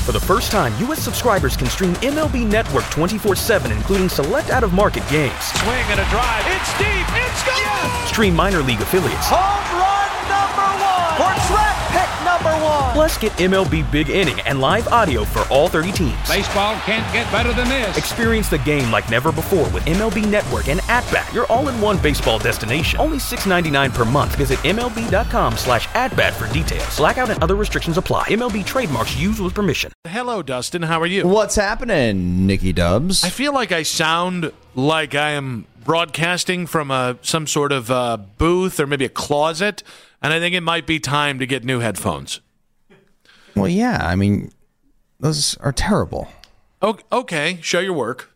For the first time, U.S. subscribers can stream MLB Network 24/7, including select out-of-market games. Swing and a drive. It's deep. It's gone. Yes! Stream minor league affiliates. Home run number 1. Or draft pick number 1. Plus, get MLB Big Inning and live audio for all 30 teams. Baseball can't get better than this. Experience the game like never before with MLB Network and At-Bat, your all-in-one baseball destination. Only $6.99 per month. Visit MLB.com/atbat for details. Blackout and other restrictions apply. MLB trademarks used with permission. Hello, Dustin. How are you? What's happening, Nicky Dubs? I feel like I sound like I am broadcasting from some sort of booth or maybe a closet, and I think it might be time to get new headphones. Well, yeah. I mean, those are terrible. Okay, show your work.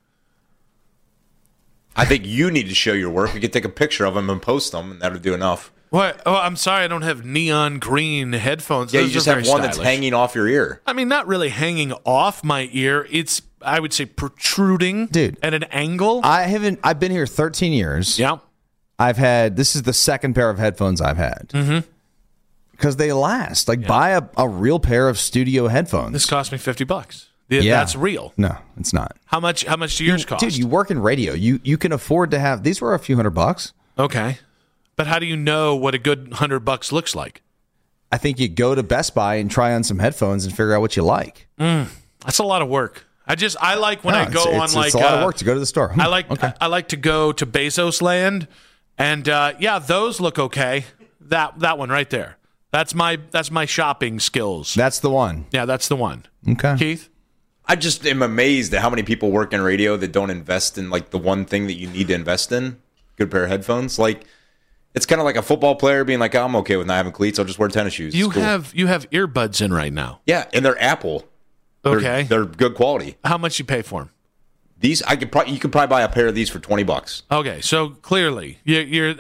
I think you need to show your work. We could take a picture of them and post them, and that'll do enough. What? Oh, I'm sorry, I don't have neon green headphones. Yeah, Those you just are have very one stylish. that's hanging off your ear. I mean, not really hanging off my ear. It's, I would say, protruding, dude, at an angle. I've been here 13 years. Yeah. This is the second pair of headphones I've had. Mm-hmm. Because they last. Buy a real pair of studio headphones. This cost me $50. Yeah. That's real. No, it's not. How much do yours cost? Dude, you work in radio. You can afford to have, these were a few $100. Okay. But how do you know what a good $100 looks like? I think you go to Best Buy and try on some headphones and figure out what you like. That's a lot of work. I like when I go on it's a lot of work to go to the store. I like to go to Bezos Land, and those look okay. That one right there. That's my shopping skills. That's the one. Yeah, that's the one. Okay. Keith? I just am amazed at how many people work in radio that don't invest in the one thing that you need to invest in. Good pair of headphones. It's kind of like a football player being like, I'm okay with not having cleats. I'll just wear tennis shoes. You have earbuds in right now. Yeah, and they're Apple. Okay. They're good quality. How much you pay for them? These you could probably buy a pair of these for $20. Okay, so clearly you're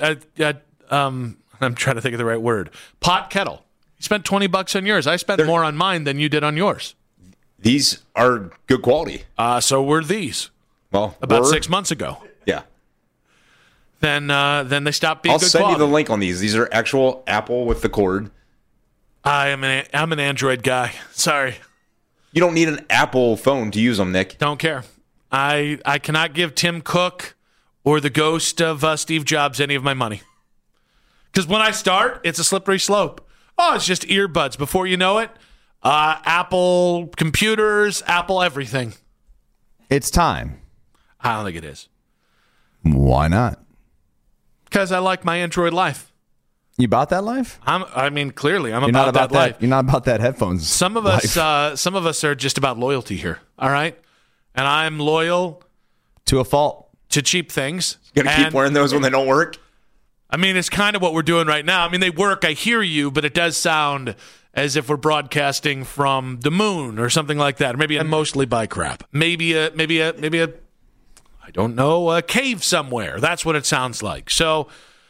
I'm trying to think of the right word. Pot kettle. You spent $20 on yours. I spent more on mine than you did on yours. These are good quality. So were these. Well, about 6 months ago. Yeah. Then they stopped being I'll good send quality. you the link on these. These are actual Apple with the cord. I'm an Android guy. Sorry. You don't need an Apple phone to use them, Nick. Don't care. I cannot give Tim Cook or the ghost of Steve Jobs any of my money. Because when I start, it's a slippery slope. Oh, it's just earbuds. Before you know it, Apple computers, Apple everything. It's time. I don't think it is. Why not? Because I like my Android life. You bought that life? Clearly, I'm You're not about that life. You're not about that headphones. Some of us are just about loyalty here. All right, and I'm loyal to a fault to cheap things. You gotta keep wearing those when they don't work. I mean, it's kind of what we're doing right now. I mean, they work. I hear you, but it does sound as if we're broadcasting from the moon or something like that. Or maybe I mostly buy crap. Maybe a I don't know, a cave somewhere. That's what it sounds like. So,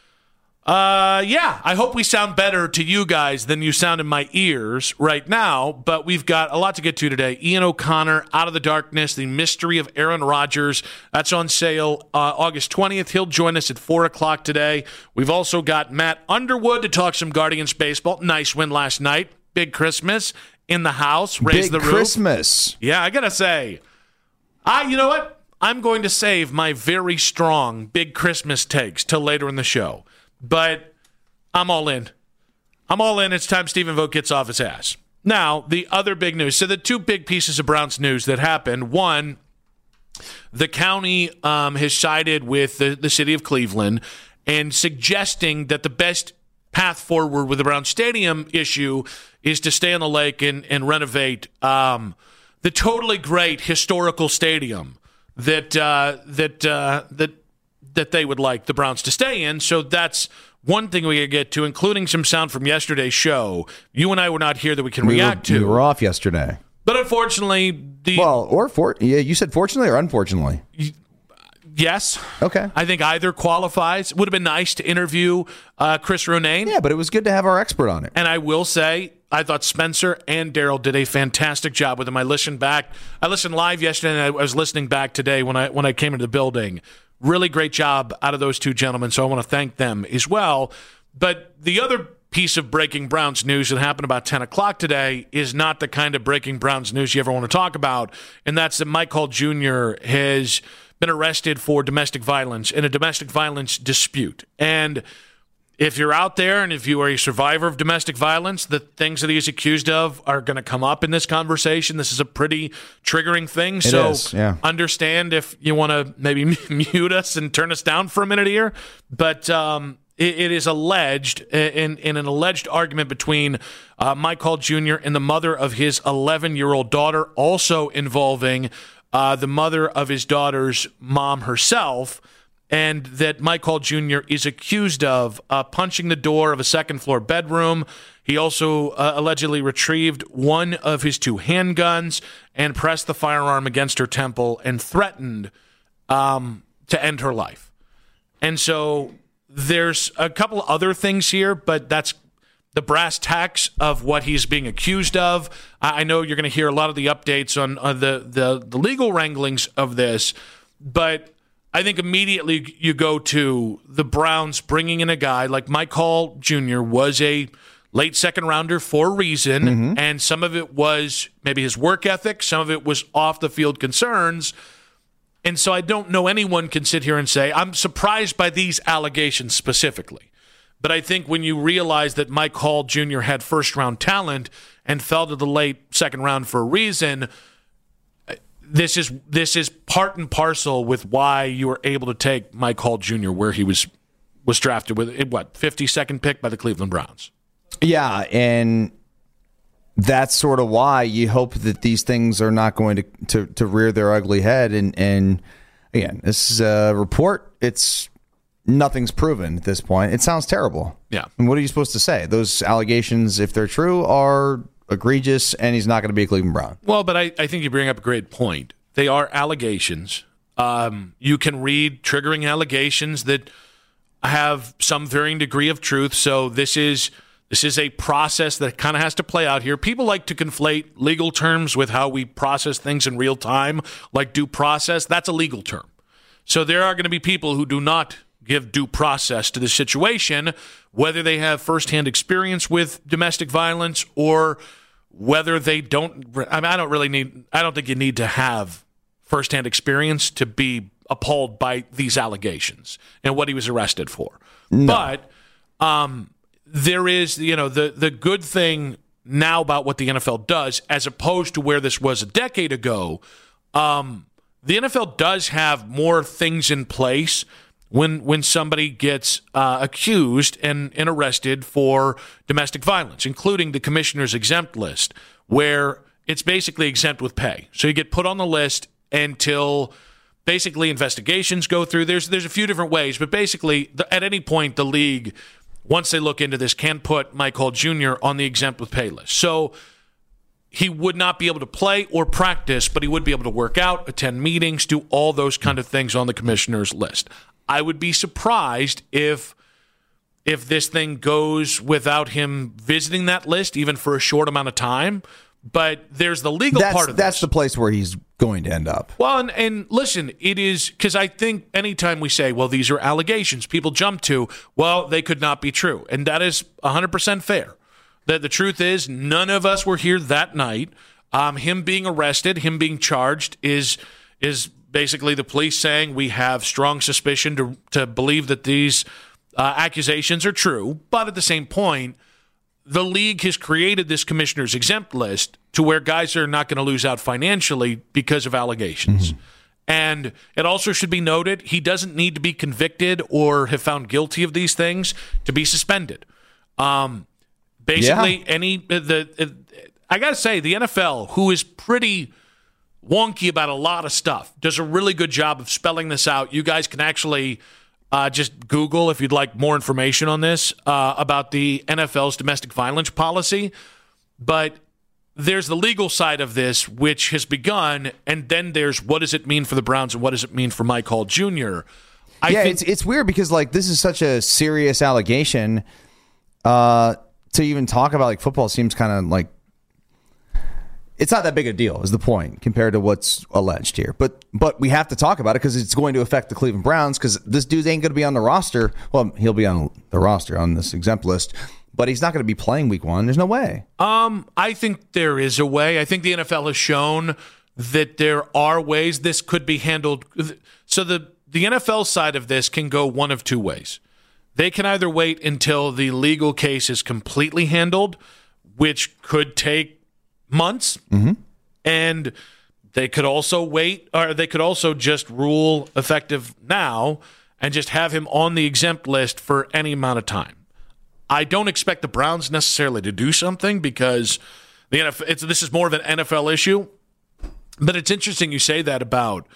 I hope we sound better to you guys than you sound in my ears right now, but we've got a lot to get to today. Ian O'Connor, Out of the Darkness, The Mystery of Aaron Rodgers. That's on sale August 20th. He'll join us at 4 o'clock today. We've also got Matt Underwood to talk some Guardians baseball. Nice win last night. Big Christmas in the house. Raise the roof. Big Christmas. Yeah, I got to say, you know what? I'm going to save my very strong big Christmas takes till later in the show. But I'm all in. I'm all in. It's time Stephen Vogt gets off his ass. Now, the other big news. So the two big pieces of Browns news that happened. One, the county has sided with the city of Cleveland and suggesting that the best path forward with the Browns Stadium issue is to stay on the lake and renovate the totally great historical stadium that they would like the Browns to stay in. So that's one thing we could get to, including some sound from yesterday's show. You and I were not here that we can react to. We were off yesterday. But unfortunately, you said fortunately or unfortunately? Yes. Okay. I think either qualifies. Would have been nice to interview Chris Ronayne. Yeah, but it was good to have our expert on it. And I will say, I thought Spencer and Daryl did a fantastic job with him. I listened live yesterday, and I was listening back today when I came into the building. Really great job out of those two gentlemen, so I want to thank them as well. But the other piece of breaking Browns news that happened about 10 o'clock today is not the kind of breaking Browns news you ever want to talk about, and that's that Mike Hall Jr. has been arrested for domestic violence in a domestic violence dispute. And if you're out there and if you are a survivor of domestic violence, the things that he is accused of are going to come up in this conversation. This is a pretty triggering thing. Understand if you want to maybe mute us and turn us down for a minute here. But it is alleged in an alleged argument between Mike Hall Jr. and the mother of his 11-year-old daughter, also involving the mother of his daughter's mom herself, and that Mike Hall Jr. is accused of punching the door of a second-floor bedroom. He also allegedly retrieved one of his 2 handguns and pressed the firearm against her temple and threatened to end her life. And so there's a couple of other things here, but that's the brass tacks of what he's being accused of. I know you're going to hear a lot of the updates on the legal wranglings of this, but I think immediately you go to the Browns bringing in a guy like Mike Hall Jr. was a late second rounder for a reason, and some of it was maybe his work ethic, some of it was off the field concerns. And so I don't know anyone can sit here and say, I'm surprised by these allegations specifically. But I think when you realize that Mike Hall Jr. had first-round talent and fell to the late second round for a reason, this is part and parcel with why you were able to take Mike Hall Jr. where he was drafted with, 52nd pick by the Cleveland Browns. Yeah, and that's sort of why you hope that these things are not going to rear their ugly head. And again, this is a report. Nothing's proven at this point. It sounds terrible. Yeah. And what are you supposed to say? Those allegations, if they're true, are egregious, and he's not going to be a Cleveland Brown. Well, but I think you bring up a great point. They are allegations. You can read triggering allegations that have some varying degree of truth. So this is a process that kind of has to play out here. People like to conflate legal terms with how we process things in real time, like due process. That's a legal term. So there are going to be people who do not give due process to the situation, whether they have firsthand experience with domestic violence or whether they don't. I mean, I don't think you need to have firsthand experience to be appalled by these allegations and what he was arrested for. No. But there is, the good thing now about what the NFL does, as opposed to where this was a decade ago. The NFL does have more things in place when somebody gets accused and arrested for domestic violence, including the commissioner's exempt list, where it's basically exempt with pay. So you get put on the list until basically investigations go through. There's a few different ways, but basically at any point the league, once they look into this, can put Mike Hall Jr. on the exempt with pay list. So he would not be able to play or practice, but he would be able to work out, attend meetings, do all those kind of things on the commissioner's list. I would be surprised if this thing goes without him visiting that list, even for a short amount of time. But there's the legal part of this. That's the place where he's going to end up. Well, and listen, it is, because I think anytime we say, well, these are allegations, people jump to, well, they could not be true. And that is 100% fair. That the truth is, none of us were here that night. Him being arrested, him being charged is basically the police saying we have strong suspicion to believe that these accusations are true. But at the same point, the league has created this commissioner's exempt list to where guys are not going to lose out financially because of allegations. Mm-hmm. And it also should be noted, he doesn't need to be convicted or have found guilty of these things to be suspended. Basically, I got to say, the NFL, who is pretty wonky about a lot of stuff, does a really good job of spelling this out. You guys can actually just Google if you'd like more information on this about the NFL's domestic violence policy. But there's the legal side of this, which has begun, and then there's what does it mean for the Browns and what does it mean for Mike Hall Jr. It's weird because this is such a serious allegation. To even talk about football seems kind of like it's not that big a deal is the point compared to what's alleged here. But we have to talk about it because it's going to affect the Cleveland Browns because this dude ain't going to be on the roster. Well, he'll be on the roster on this exempt list, but he's not going to be playing week 1. There's no way. I think there is a way. I think the NFL has shown that there are ways this could be handled. So the NFL side of this can go one of two ways. They can either wait until the legal case is completely handled, which could take months, and they could also wait, or they could also just rule effective now and just have him on the exempt list for any amount of time. I don't expect the Browns necessarily to do something because the NFL, this is more of an NFL issue. But it's interesting you say that about,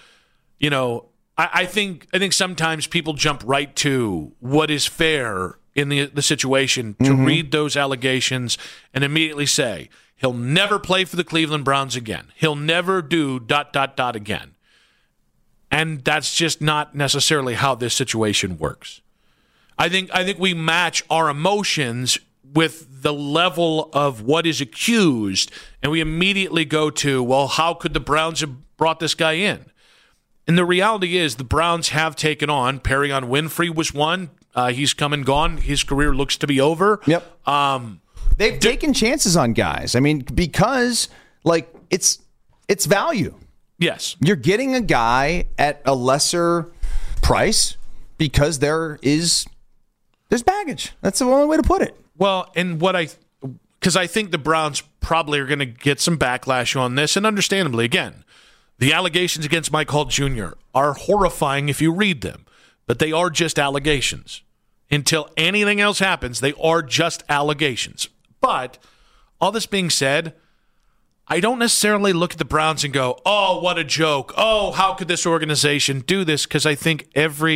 I think sometimes people jump right to what is fair in the situation to read those allegations and immediately say, he'll never play for the Cleveland Browns again. He'll never do ... again. And that's just not necessarily how this situation works. I think we match our emotions with the level of what is accused, and we immediately go to, well, how could the Browns have brought this guy in? And the reality is the Browns have taken on, Perion Winfrey was one. He's come and gone. His career looks to be over. Yep. They've taken chances on guys. I mean, because it's value. Yes. You're getting a guy at a lesser price because there's baggage. That's the only way to put it. Well, and because I think the Browns probably are going to get some backlash on this, and understandably, again, the allegations against Mike Hall Jr. are horrifying if you read them, but they are just allegations. Until anything else happens, they are just allegations. But all this being said, I don't necessarily look at the Browns and go, oh, what a joke. Oh, how could this organization do this? Because I think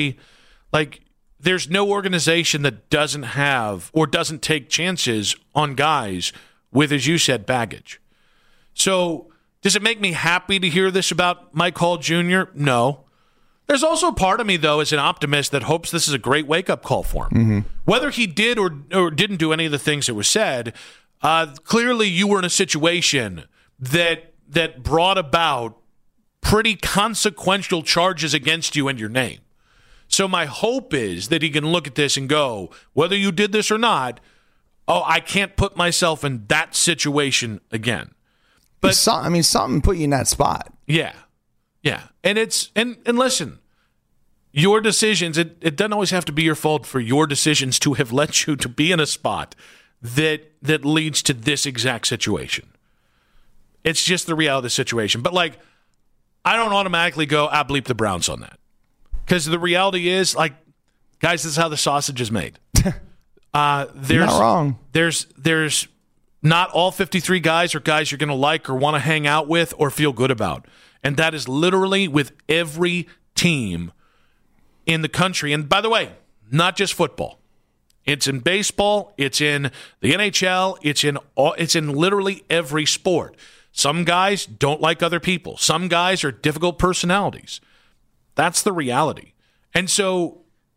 there's no organization that doesn't have or doesn't take chances on guys with, as you said, baggage. So does it make me happy to hear this about Mike Hall Jr.? No. There's also a part of me, though, as an optimist that hopes this is a great wake-up call for him. Whether he did or didn't do any of the things that were said, clearly you were in a situation that brought about pretty consequential charges against you and your name. So my hope is that he can look at this and go, whether you did this or not, I can't put myself in that situation again. But something put you in that spot. Yeah. Yeah. And and listen, your decisions, it doesn't always have to be your fault for your decisions to have led you to be in a spot that leads to this exact situation. It's just the reality of the situation. But I don't automatically go, bleep the Browns on that. Because the reality is, guys, this is how the sausage is made. You're not wrong. There's not all 53 guys are guys you're going to like or want to hang out with or feel good about. And that is literally with every team in the country. And by the way, not just football. It's in baseball. It's in the NHL. It's in literally every sport. Some guys don't like other people. Some guys are difficult personalities. That's the reality. And so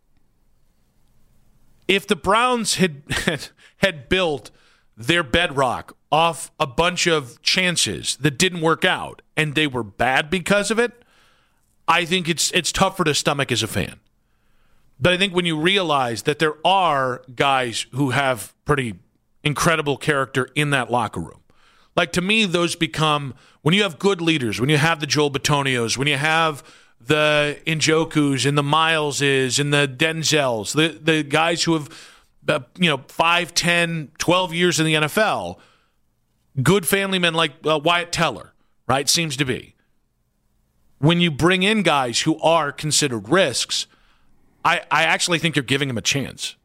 if the Browns had built their bedrock off a bunch of chances that didn't work out and they were bad because of it, I think it's tougher to stomach as a fan. But I think when you realize that there are guys who have pretty incredible character in that locker room, to me, those become, when you have good leaders, when you have the Joel Bitonios, when you have the Njokus and the Mileses and the Denzels, the guys who have 5, 10, 12 years in the NFL, good family men like Wyatt Teller, right, seems to be. When you bring in guys who are considered risks, I actually think you're giving them a chance.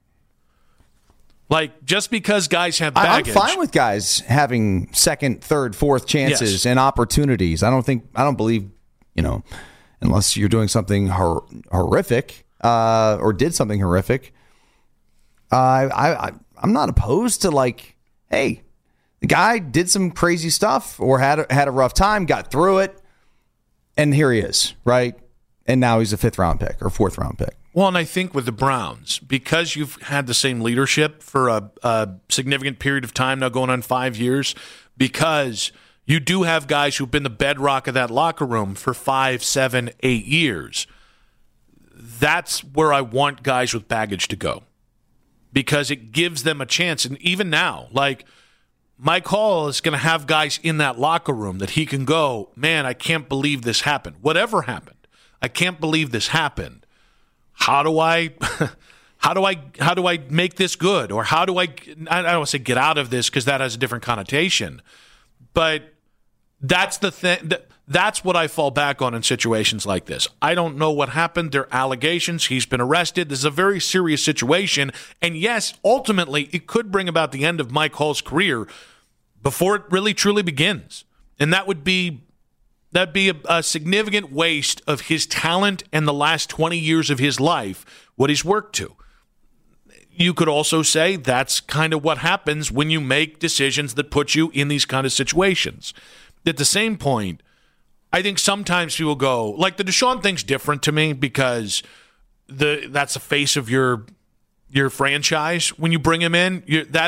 Just because guys have baggage. I'm fine with guys having second, third, fourth chances and opportunities. I don't believe, unless you're doing something horrific or did something horrific. I'm not opposed to hey, the guy did some crazy stuff or had a rough time, got through it, and here he is, right? And now he's a 5th round pick or 4th round pick. Well, and I think with the Browns, because you've had the same leadership for a significant period of time now, going on 5 years, because you do have guys who've been the bedrock of that locker room for 5, 7, 8 years. That's where I want guys with baggage to go. because it gives them a chance. And even now, like, Mike Hall is going to have guys in that locker room that he can go, man, I can't believe this happened. Whatever happened, I can't believe this happened. How do I make this good? Or how do I don't want to say get out of this because that has a different connotation. But that's the thing. That's what I fall back on in situations like this. I don't know what happened. There are allegations. He's been arrested. This is a very serious situation. And yes, ultimately, it could bring about the end of Mike Hall's career before it really truly begins. And that'd be a significant waste of his talent and the last 20 years of his life, what he's worked to. You could also say that's kind of what happens when you make decisions that put you in these kind of situations. At the same point, I think sometimes people go, like the Deshaun thing's different to me because that's the face of your franchise. When you bring him in,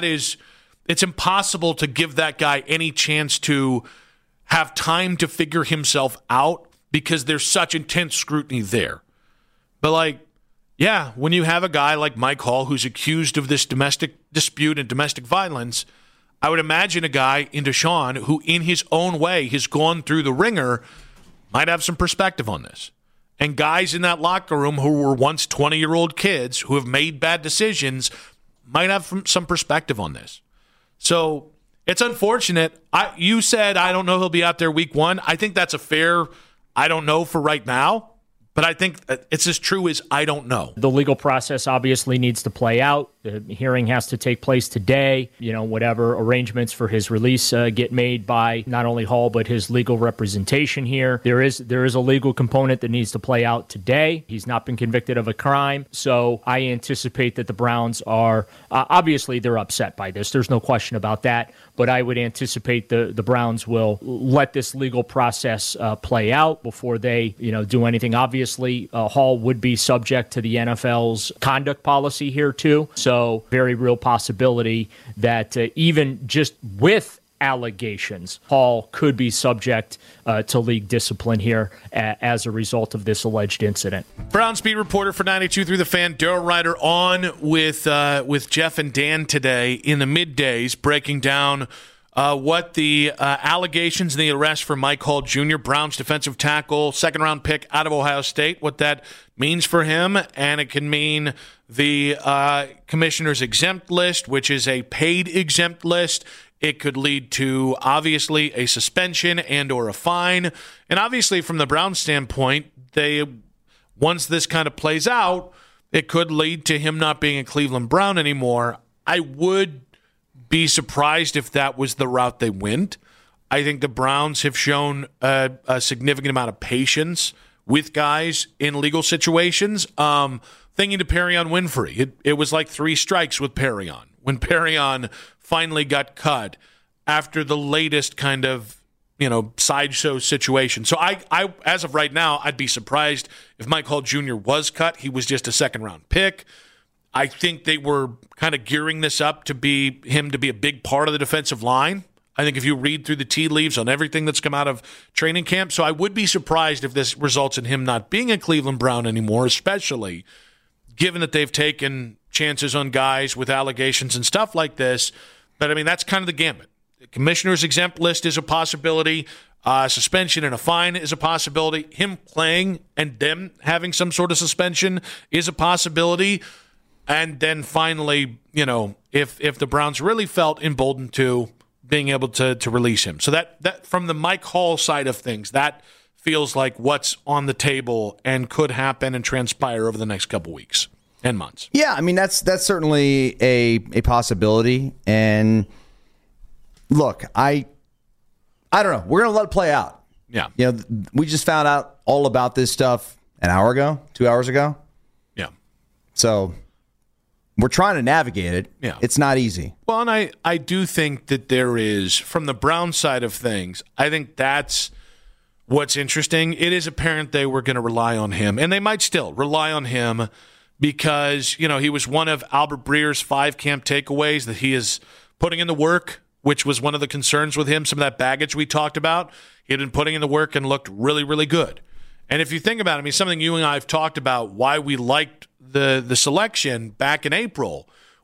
it's impossible to give that guy any chance to have time to figure himself out because there's such intense scrutiny there. But like, yeah, when you have a guy like Mike Hall who's accused of this domestic dispute and domestic violence, I would imagine a guy in Deshaun who in his own way has gone through the ringer might have some perspective on this. And guys in that locker room who were once 20-year-old kids who have made bad decisions might have some perspective on this. So it's unfortunate. You said, I don't know he'll be out there week 1. I think that's a fair, I don't know for right now. But I think it's as true as I don't know. The legal process obviously needs to play out. The hearing has to take place today. Whatever arrangements for his release get made by not only Hall, but his legal representation here. There is a legal component that needs to play out today. He's not been convicted of a crime. So I anticipate that the Browns are, obviously they're upset by this. There's no question about that. But I would anticipate the Browns will let this legal process play out before they do anything. Obviously, Hall would be subject to the NFL's conduct policy here too. So very real possibility that even just with allegations, Hall could be subject to league discipline here as a result of this alleged incident. Browns beat reporter for 92.3 The Fan, Daryl Ryder, on with Jeff and Dan today in the middays, breaking down what the allegations and the arrest for Mike Hall Jr., Browns defensive tackle, second-round pick out of Ohio State, what that means for him, and it can mean the commissioner's exempt list, which is a paid exempt list. It could lead to, obviously, a suspension and or a fine. And obviously, from the Browns' standpoint, once this kind of plays out, it could lead to him not being a Cleveland Brown anymore. I would be surprised if that was the route they went. I think the Browns have shown a significant amount of patience with guys in legal situations. Thinking to Perrion Winfrey, it was like 3 strikes with Perrion. When Perrion finally got cut after the latest kind of, sideshow situation. So I as of right now, I'd be surprised if Mike Hall Jr. was cut. He was just a second-round pick. I think they were kind of gearing this up to be a big part of the defensive line. I think if you read through the tea leaves on everything that's come out of training camp, so I would be surprised if this results in him not being a Cleveland Brown anymore, especially given that they've taken chances on guys with allegations and stuff like this. But, I mean, that's kind of the gambit. The commissioner's exempt list is a possibility. Suspension and a fine is a possibility. Him playing and them having some sort of suspension is a possibility. And then finally, if the Browns really felt emboldened to being able to release him. So that from the Mike Hall side of things, that feels like what's on the table and could happen and transpire over the next couple weeks and months. Yeah, I mean, that's certainly a possibility. And look, I don't know. We're going to let it play out. Yeah. We just found out all about this stuff an hour ago, 2 hours ago. Yeah. So we're trying to navigate it. Yeah. It's not easy. Well, and I do think that there is, from the Brown side of things, I think that's what's interesting. It is apparent they were going to rely on him, and they might still rely on him because, he was one of Albert Breer's 5 camp takeaways that he is putting in the work, which was one of the concerns with him, some of that baggage we talked about. He had been putting in the work and looked really, really good. And if you think about it, something you and I have talked about, why we liked the selection back in April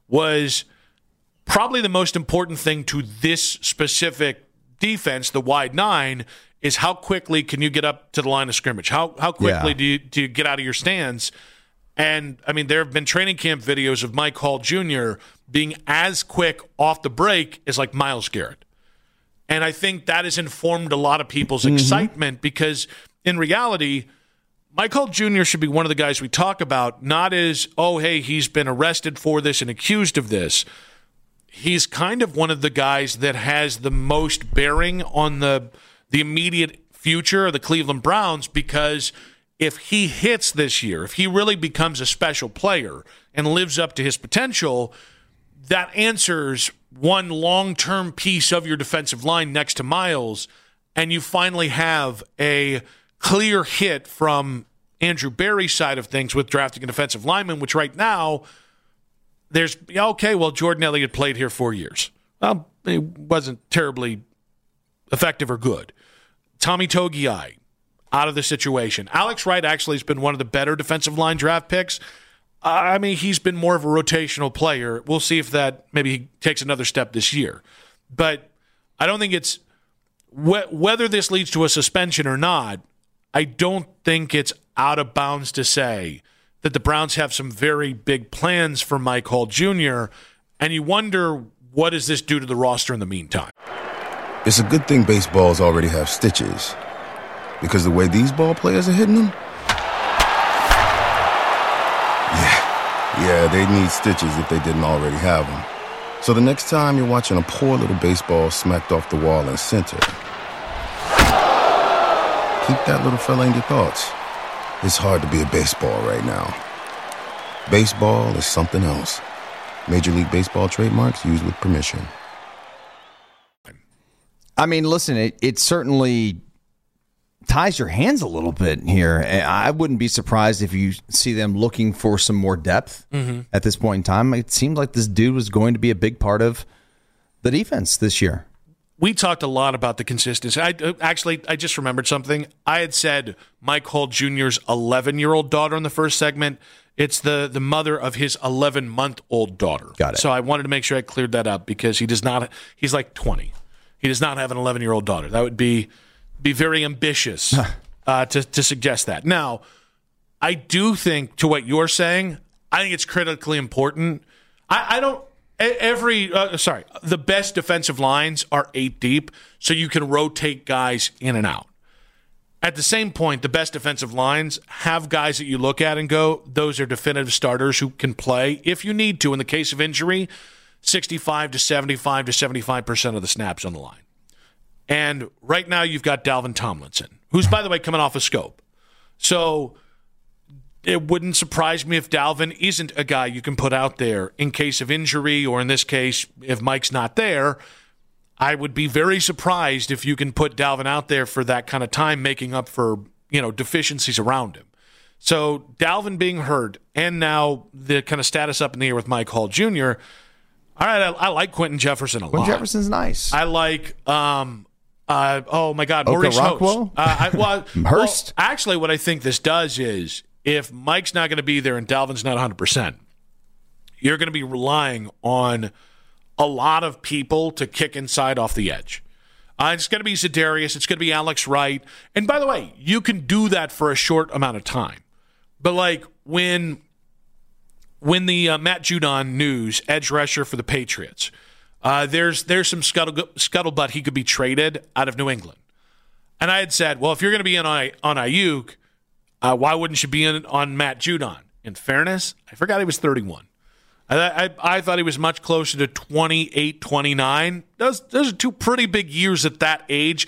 was probably the most important thing to this specific defense, the wide nine, is how quickly can you get up to the line of scrimmage? How quickly do you get out of your stance? And, I mean, there have been training camp videos of Mike Hall Jr. being as quick off the break as like Myles Garrett. And I think that has informed a lot of people's excitement because in reality, Mike Hall Jr. should be one of the guys we talk about, not as, oh, hey, he's been arrested for this and accused of this. He's kind of one of the guys that has the most bearing on the immediate future of the Cleveland Browns because if he hits this year, if he really becomes a special player and lives up to his potential, that answers one long-term piece of your defensive line next to Myles, and you finally have a clear hit from Andrew Berry's side of things with drafting a defensive lineman, which right now there's, okay, well, Jordan Elliott played here 4 years. Well, it wasn't terribly effective or good. Tommy Togiai, out of the situation. Alex Wright actually has been one of the better defensive line draft picks. I mean, he's been more of a rotational player. We'll see if that maybe he takes another step this year. But I don't think it's whether this leads to a suspension or not, I don't think it's out of bounds to say that the Browns have some very big plans for Mike Hall Jr., and you wonder, what does this do to the roster in the meantime? It's a good thing baseballs already have stitches, because the way these ball players are hitting them, yeah, they'd need stitches if they didn't already have them. So the next time you're watching a poor little baseball smacked off the wall in center, keep that little fella in your thoughts. It's hard to be a baseball right now. Baseball is something else. Major League Baseball trademarks used with permission. I mean, listen, it certainly ties your hands a little bit here. I wouldn't be surprised if you see them looking for some more depth at this point in time. It seemed like this dude was going to be a big part of the defense this year. We talked a lot about the consistency. I just remembered something. I had said Mike Hall Jr.'s 11-year-old daughter in the first segment. It's the mother of his 11-month-old daughter. Got it. So I wanted to make sure I cleared that up because he does not. He's like 20. He does not have an 11-year-old daughter. That would be very ambitious to suggest that. Now, I do think, to what you're saying, I think it's critically important. I don't. The best defensive lines are 8 deep, so you can rotate guys in and out. At the same point, the best defensive lines have guys that you look at and go, those are definitive starters who can play, if you need to, in the case of injury, 65 to 75 to 75% of the snaps on the line. And right now you've got Dalvin Tomlinson, who's, by the way, coming off a scope. So it wouldn't surprise me if Dalvin isn't a guy you can put out there in case of injury, or in this case, if Mike's not there. I would be very surprised if you can put Dalvin out there for that kind of time, making up for, deficiencies around him. So Dalvin being hurt, and now the kind of status up in the air with Mike Hall Jr., all right, I like Quentin Jefferson a lot. Quentin Jefferson's nice. I like, oh my God, Maurice Hurst. Hurst? Well, actually, what I think this does is, if Mike's not going to be there and Dalvin's not 100%, you're going to be relying on a lot of people to kick inside off the edge. It's going to be Za'Darius. It's going to be Alex Wright. And by the way, you can do that for a short amount of time. But like when the Matt Judon news, edge rusher for the Patriots, there's some scuttlebutt he could be traded out of New England. And I had said, well, if you're going to be in on Ayuk, why wouldn't you be in on Matt Judon? In fairness, I forgot he was 31. I thought he was much closer to 28, 29. Those are two pretty big years at that age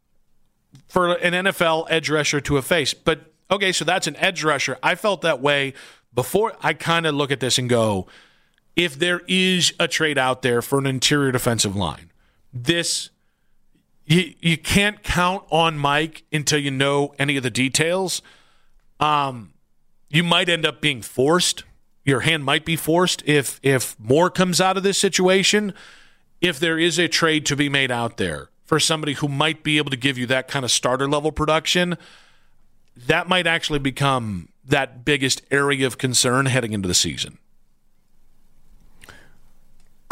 for an NFL edge rusher to have faced. But, okay, so that's an edge rusher. I felt that way before. I kind of look at this and go, if there is a trade out there for an interior defensive line, you can't count on Mike until you know any of the details. You might end up being forced. Your hand might be forced if more comes out of this situation. If there is a trade to be made out there for somebody who might be able to give you that kind of starter level production, that might actually become that biggest area of concern heading into the season.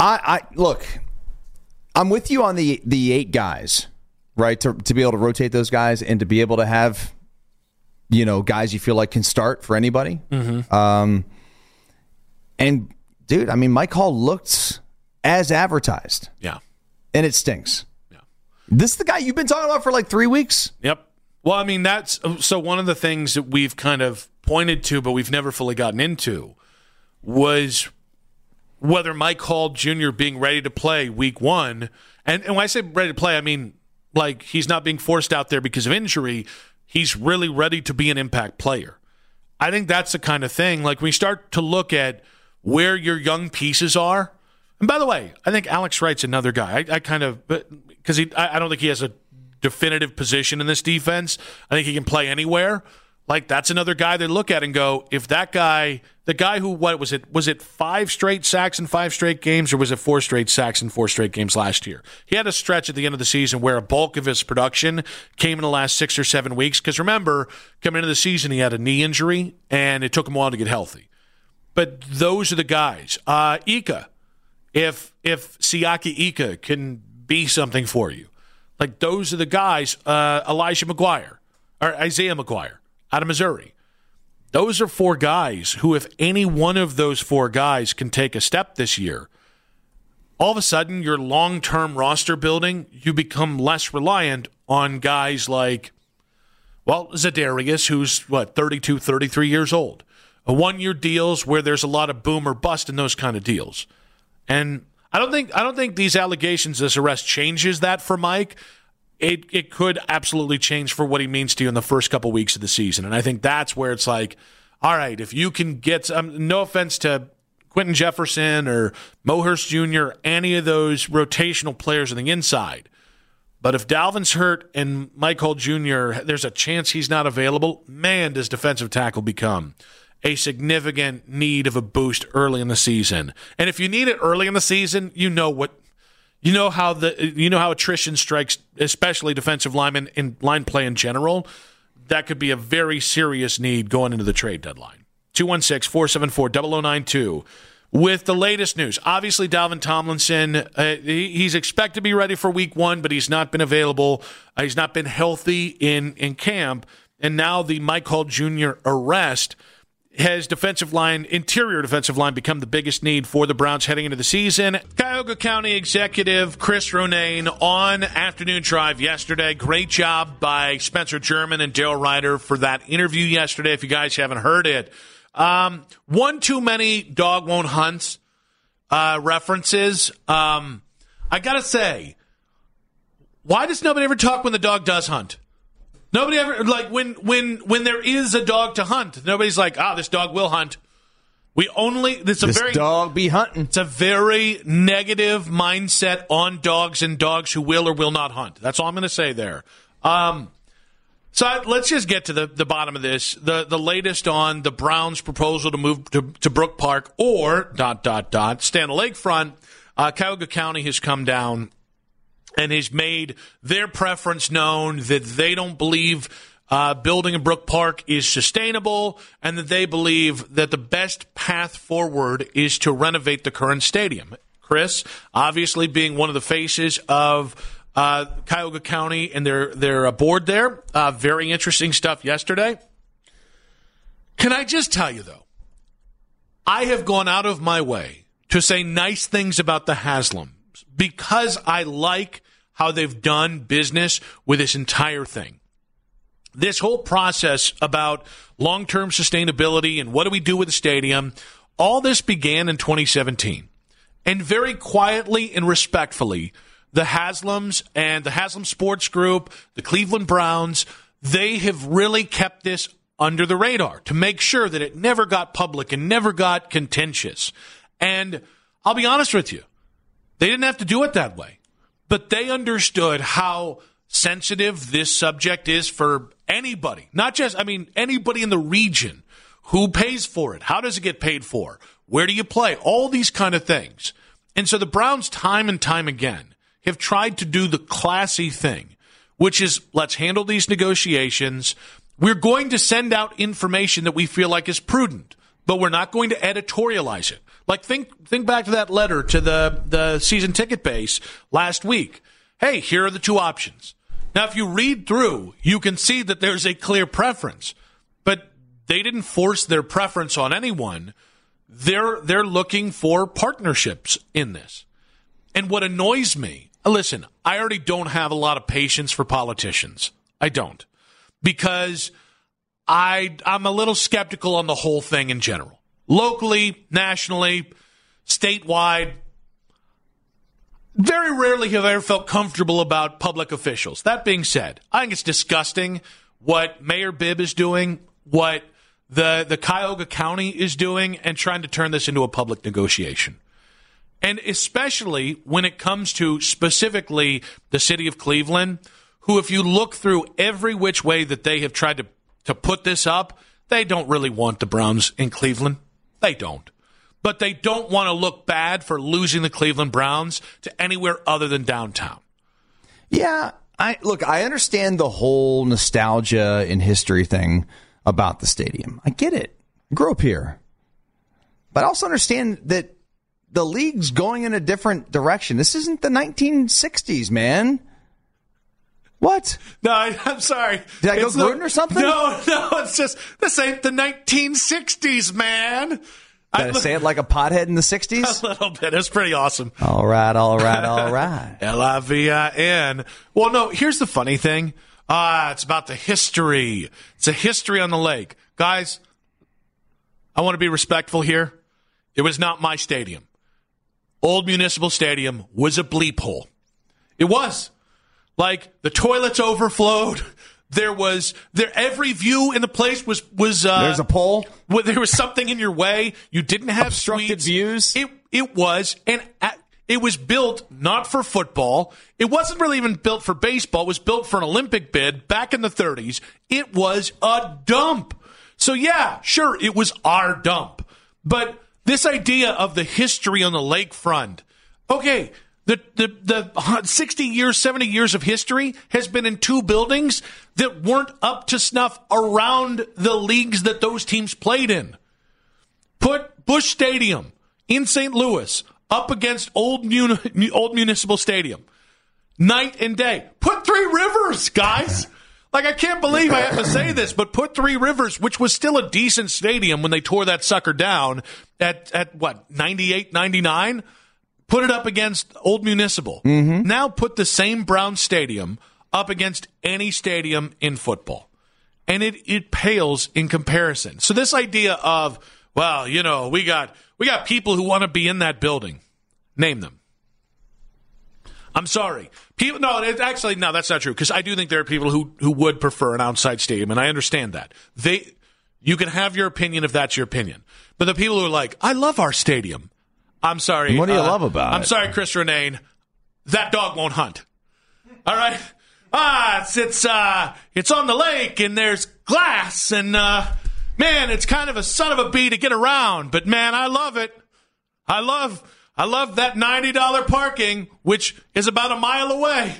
I look, I'm with you on the 8 guys, right? To be able to rotate those guys and to be able to have, guys you feel like can start for anybody. Mm-hmm. And dude, I mean, Mike Hall looked as advertised. Yeah. And it stinks. Yeah. This is the guy you've been talking about for like 3 weeks? Yep. Well, I mean, that's so one of the things that we've kind of pointed to, but we've never fully gotten into, was whether Mike Hall Jr. being ready to play week 1. And when I say ready to play, I mean, like, he's not being forced out there because of injury. He's really ready to be an impact player. I think that's the kind of thing. Like, when you start to look at where your young pieces are, and by the way, I think Alex Wright's another guy. I kind of, because I don't think he has a definitive position in this defense. I think he can play anywhere. Like, that's another guy they look at and go, if that guy, the guy who, what was it 5 straight sacks in 5 straight games, or was it 4 straight sacks in 4 straight games last year? He had a stretch at the end of the season where a bulk of his production came in the last 6 or 7 weeks. Because remember, coming into the season, he had a knee injury, and it took him a while to get healthy. But those are the guys. Ika, if Siaki Ika can be something for you, like, those are the guys. Elijah McGuire, or Isaiah McGuire, out of Missouri. Those are 4 guys who, if any one of those 4 guys can take a step this year, all of a sudden your long-term roster building, you become less reliant on guys like, well, Zadarius, who's, 32, 33 years old. A 1-year deals where there's a lot of boom or bust in those kind of deals. And I don't think these allegations, this arrest, changes that for Mike. It could absolutely change for what he means to you in the first couple weeks of the season. And I think that's where it's like, all right, if you can get no offense to Quentin Jefferson or Mo Hurst Jr., any of those rotational players on the inside, but if Dalvin's hurt and Mike Hall Jr., there's a chance he's not available, man, does defensive tackle become a significant need of a boost early in the season. And if you need it early in the season, you know how attrition strikes, especially defensive linemen in line play in general. That could be a very serious need going into the trade deadline. 216-474-0092. With the latest news, obviously Dalvin Tomlinson, he's expected to be ready for week 1, but he's not been available. He's not been healthy in camp. And now the Mike Hall Jr. arrest has interior defensive line become the biggest need for the Browns heading into the season. Cuyahoga County executive Chris Ronayne on Afternoon Drive yesterday. Great job by Spencer German and Daryl Ryder for that interview yesterday, if you guys haven't heard it. One too many dog won't hunt references. I got to say, why does nobody ever talk when the dog does hunt? Nobody ever, like, when there is a dog to hunt, nobody's like, this dog will hunt. This dog be hunting. It's a very negative mindset on dogs and dogs who will or will not hunt. That's all I'm going to say there. So let's just get to the bottom of this. The latest on the Browns' proposal to move to Brook Park or ... stay on the lakefront. Cuyahoga County has come down and has made their preference known that they don't believe building in Brook Park is sustainable, and that they believe that the best path forward is to renovate the current stadium. Chris, obviously being one of the faces of Cuyahoga County and their board there, very interesting stuff yesterday. Can I just tell you, though, I have gone out of my way to say nice things about the Haslams because I like how they've done business with this entire thing. This whole process about long-term sustainability and what do we do with the stadium, all this began in 2017. And very quietly and respectfully, the Haslams and the Haslam Sports Group, the Cleveland Browns, they have really kept this under the radar to make sure that it never got public and never got contentious. And I'll be honest with you, they didn't have to do it that way. But they understood how sensitive this subject is for anybody. Not just, anybody in the region. Who pays for it? How does it get paid for? Where do you play? All these kind of things. And so the Browns, time and time again, have tried to do the classy thing, which is, let's handle these negotiations. We're going to send out information that we feel like is prudent. but we're not going to editorialize it. Like, think back to that letter to the season ticket base last week. Hey, here are the two options. Now, if you read through, you can see that there's a clear preference, but they didn't force their preference on anyone. They're looking for partnerships in this. And what annoys me, listen, I already don't have a lot of patience for politicians. I don't. Because I'm a little skeptical on the whole thing in general. Locally, nationally, statewide, very rarely have I ever felt comfortable about public officials. That being said, I think it's disgusting what Mayor Bibb is doing, what the Cuyahoga County is doing, and trying to turn this into a public negotiation. And especially when it comes to specifically the city of Cleveland, who, if you look through every which way that they have tried to put this up, they don't really want the Browns in Cleveland. They don't. But they don't want to look bad for losing the Cleveland Browns to anywhere other than downtown. Yeah, I understand the whole nostalgia and history thing about the stadium. I get it. I grew up here. But I also understand that the league's going in a different direction. This isn't the 1960s, man. What? No, I'm sorry. Did I go Gruden or something? No, it's just, this ain't the 1960s, man. Did I say it like a pothead in the 60s? A little bit. It's pretty awesome. All right. Livin. Well, no, here's the funny thing. It's about the history. It's a history on the lake. Guys, I want to be respectful here. It was not my stadium. Old Municipal Stadium was a bleep hole. It was. Like, the toilets overflowed. Every view in the place was there's a pole. There was something in your way. You didn't have obstructed suites. views. It was, and it was built not for football. It wasn't really even built for baseball. It was built for an Olympic bid back in the 30s. It was a dump. So yeah, sure, it was our dump. But this idea of the history on the lakefront, okay. The 60 years, 70 years of history has been in two buildings that weren't up to snuff around the leagues that those teams played in. Put Busch Stadium in St. Louis up against Old Municipal Stadium. Night and day. Put Three Rivers, guys. Like, I can't believe I have to say this, but put Three Rivers, which was still a decent stadium when they tore that sucker down at what, 98, 99? Put it up against Old Municipal. Mm-hmm. Now put the same Brown Stadium up against any stadium in football. And it pales in comparison. So this idea of, well, you know, we got people who want to be in that building. Name them. I'm sorry. No, that's not true, because I do think there are people who would prefer an outside stadium, and I understand that. You can have your opinion if that's your opinion. But the people who are like, I love our stadium. I'm sorry. What do you love about it? I'm sorry, Chris Renane. That dog won't hunt. All right? It's on the lake, and there's glass, and, man, it's kind of a son of a bee to get around. But, man, I love it. I love that $90 parking, which is about a mile away.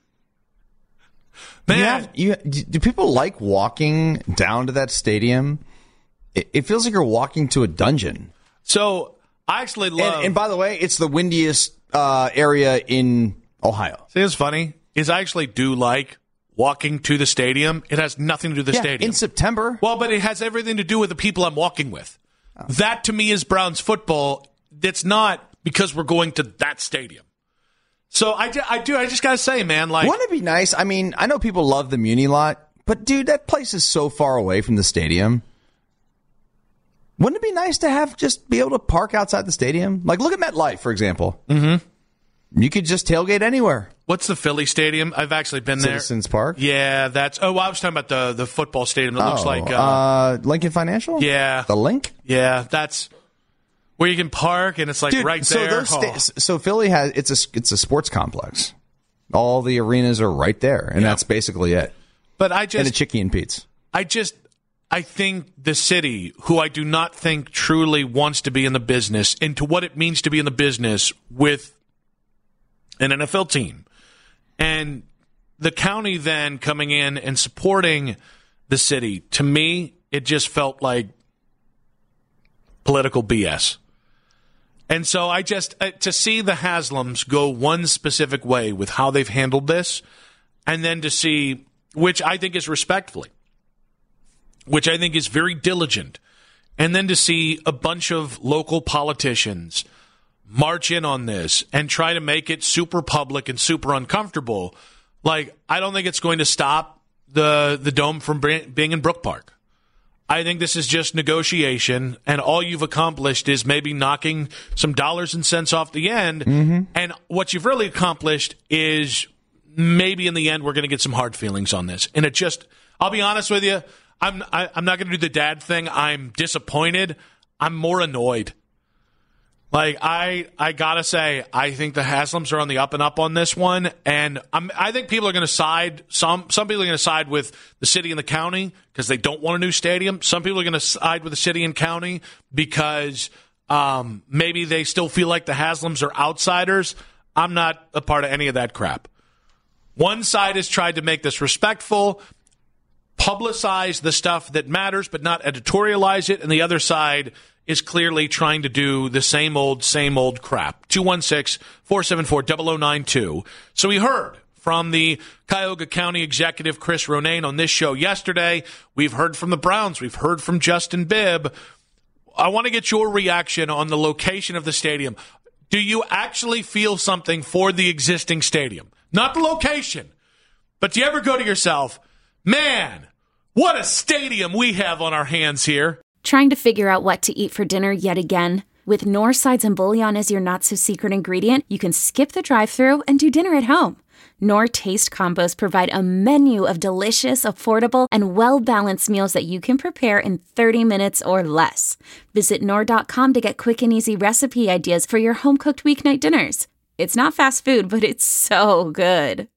Man. Do people like walking down to that stadium? It feels like you're walking to a dungeon. So I actually love... And by the way, it's the windiest area in Ohio. See, what's funny is I actually do like walking to the stadium. It has nothing to do with the stadium. In September. Well, but it has everything to do with the people I'm walking with. Oh. That, to me, is Browns football. It's not because we're going to that stadium. So I just got to say, man, like... Wouldn't it be nice? I mean, I know people love the Muni lot, but, dude, that place is so far away from the stadium. Wouldn't it be nice to just be able to park outside the stadium? Like, look at MetLife, for example. Mm-hmm. You could just tailgate anywhere. What's the Philly stadium? I've actually been there. Citizens Park? Yeah, that's... Oh, I was talking about the football stadium. It looks like... Lincoln Financial? Yeah. The Link? Yeah, that's where you can park, and it's like, dude, right there. So Philly has... It's a sports complex. All the arenas are right there, and that's basically it. But and a Chicky and Pete's. I think the city, who I do not think truly wants to be in the business, into what it means to be in the business with an NFL team, and the county then coming in and supporting the city, to me, it just felt like political BS. And so I just, to see the Haslams go one specific way with how they've handled this, and then to see, which I think is respectfully, which I think is very diligent, and then to see a bunch of local politicians march in on this and try to make it super public and super uncomfortable, like, I don't think it's going to stop the Dome from being in Brook Park. I think this is just negotiation, and all you've accomplished is maybe knocking some dollars and cents off the end. Mm-hmm. And what you've really accomplished is maybe in the end we're going to get some hard feelings on this. And it just, I'll be honest with you, I'm not going to do the dad thing. I'm disappointed. I'm more annoyed. Like, I gotta say, I think the Haslams are on the up and up on this one, and I think people are going to side. Some people are going to side with the city and the county because they don't want a new stadium. Some people are going to side with the city and county because maybe they still feel like the Haslams are outsiders. I'm not a part of any of that crap. One side has tried to make this respectful, publicize the stuff that matters, but not editorialize it, and the other side is clearly trying to do the same old crap. 216-474-0092. So we heard from the Cuyahoga County Executive Chris Ronayne on this show yesterday. We've heard from the Browns. We've heard from Justin Bibb. I want to get your reaction on the location of the stadium. Do you actually feel something for the existing stadium? Not the location, but do you ever go to yourself, man, what a stadium we have on our hands here? Trying to figure out what to eat for dinner yet again? With Knorr sides and bouillon as your not-so-secret ingredient, you can skip the drive-thru and do dinner at home. Knorr Taste Combos provide a menu of delicious, affordable, and well-balanced meals that you can prepare in 30 minutes or less. Visit Knorr.com to get quick and easy recipe ideas for your home-cooked weeknight dinners. It's not fast food, but it's so good.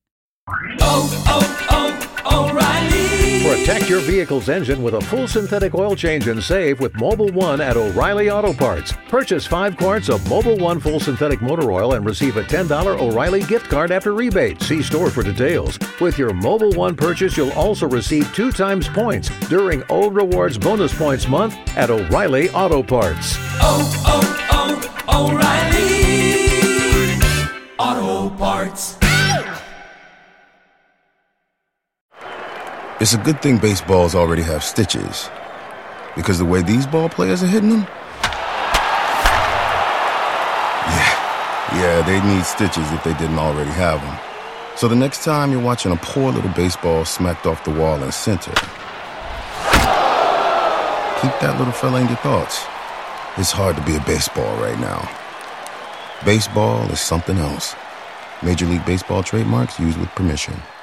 O'Reilly. Protect your vehicle's engine with a full synthetic oil change and save with Mobil 1 at O'Reilly Auto Parts. Purchase 5 quarts of Mobil 1 full synthetic motor oil and receive a $10 O'Reilly gift card after rebate. See store for details. With your Mobil 1 purchase, you'll also receive 2 times points during O Rewards Bonus Points Month at O'Reilly Auto Parts. O'Reilly Auto Parts. It's a good thing baseballs already have stitches, because the way these ball players are hitting them, yeah, they'd need stitches if they didn't already have them. So the next time you're watching a poor little baseball smacked off the wall in center, keep that little fella in your thoughts. It's hard to be a baseball right now. Baseball is something else. Major League Baseball trademarks used with permission.